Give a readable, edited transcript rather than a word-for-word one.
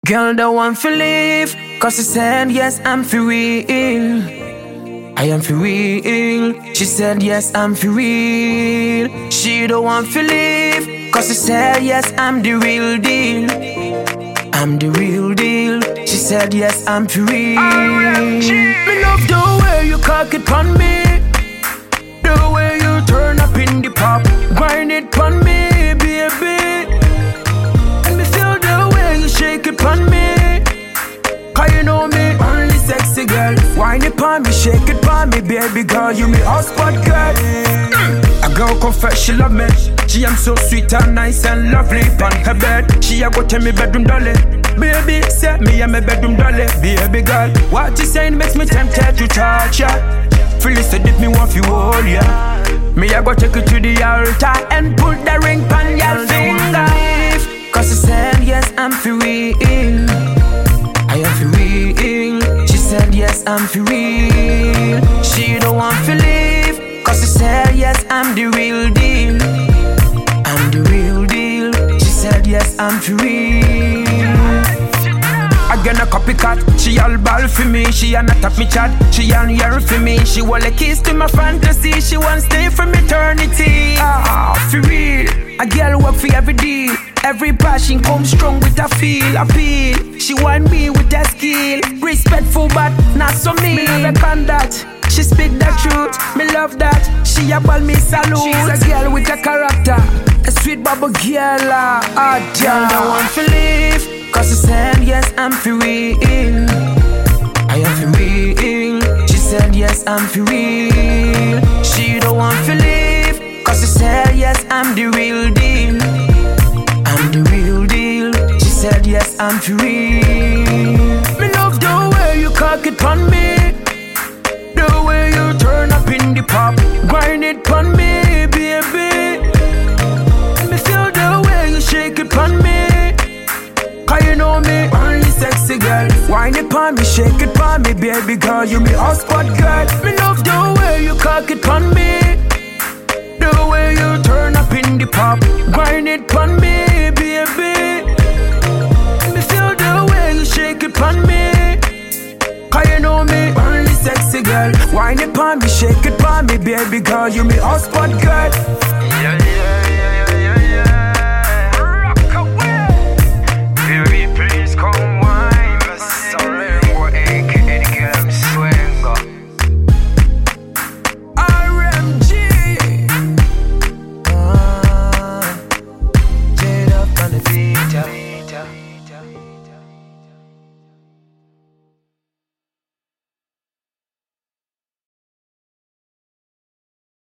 Girl don't want to leave, cause she said yes, I'm for real. I am for real. She said yes, I'm for real. She don't want to leave, cause she said yes, I'm the real deal. I'm the real deal. She said yes, I'm for real. Me love the way you cock it pon me, the way you turn up in the pop, grind it pon me, baby. And me feel the way you shake it pon me, cause you know me, only sexy girl. Wine it pon me, shake it pon me, baby girl. You me hotspot girl. A girl confess she love me. She am so sweet and nice and lovely. Pon her bed, she a go tell me bedroom dolly. Baby, set me and my bedroom dolly. Baby girl, what you saying makes me tempted to touch ya. Feel said if me want you hold ya. Me a go take you to the altar and put the ring pon your finger. Cause she said yes, I'm for real. I am for real. She said yes, I'm for real. She don't want to leave, cause she said yes, I'm the real deal. I'm the real deal. She said yes, I'm for real. Again a copycat, she all ball for me. She a not up me chat, she on yearn for me. She want a kiss to my fantasy, she want stay from eternity. For real, a girl work for every deal. Every passion come strong with a feel, appeal. She want me with that skill, respectful but not so mean. Me love her conduct, she speak the truth. Me love that, she a ball me salute. She's a girl with a character, a sweet bubble girl. Girl don't want to leave, cause she said yes, I'm for real. I am for real. She said yes, I'm for real. She don't want to leave, cause she said yes, I'm the real deal. I'm the real deal. She said yes, I'm for real. Me love the way you cock it pon me, the way you turn up in the pop, grind it pon me, baby. Me feel the way you shake it pon me, cause you know me, only sexy girl. Wine it pon me, shake it pon me, baby girl. You me hotspot girl. Me love the way you cock it pon me, the way you turn up in the pop, grind it pon me, baby. Me feel the way you shake it pon me, cause you know me, only sexy girl. Wine it pon me, shake it pon me, baby girl. You me hotspot girl.